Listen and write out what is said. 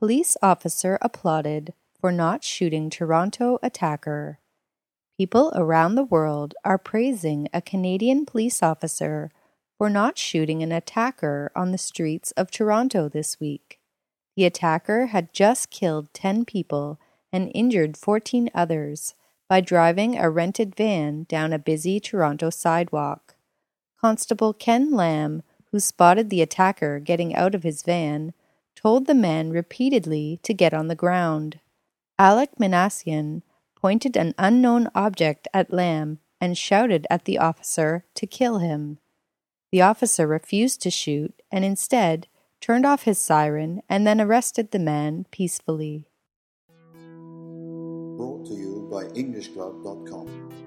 Police officer applauded for not shooting Toronto attacker. People around the world are praising a Canadian police officer for not shooting an attacker on the streets of Toronto this week. The attacker had just killed 10 people and injured 14 others by driving a rented van down a busy Toronto sidewalk. Constable Ken Lamb, who spotted the attacker getting out of his van, told the man repeatedly to get on the ground. Alec Minassian pointed an unknown object at Lamb and shouted at the officer to kill him. The officer refused to shoot and instead turned off his siren and then arrested the man peacefully. Brought to you by EnglishClub.com.